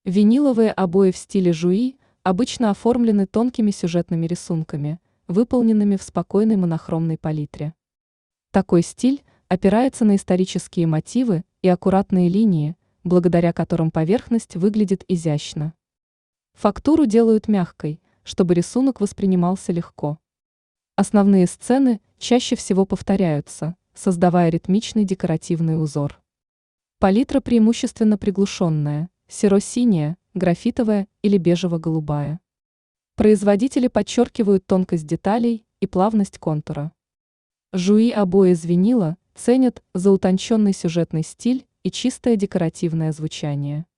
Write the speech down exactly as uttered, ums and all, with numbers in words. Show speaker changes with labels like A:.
A: Виниловые обои в стиле жуи обычно оформлены тонкими сюжетными рисунками, выполненными в спокойной монохромной палитре. Такой стиль опирается на исторические мотивы и аккуратные линии, благодаря которым поверхность выглядит изящно. Фактуру делают мягкой, чтобы рисунок воспринимался легко. Основные сцены чаще всего повторяются, создавая ритмичный декоративный узор. Палитра преимущественно приглушенная, серо-синяя, графитовая или бежево-голубая. Производители подчеркивают тонкость деталей и плавность контура. Жуи обои из винила ценят за утонченный сюжетный стиль и чистое декоративное звучание.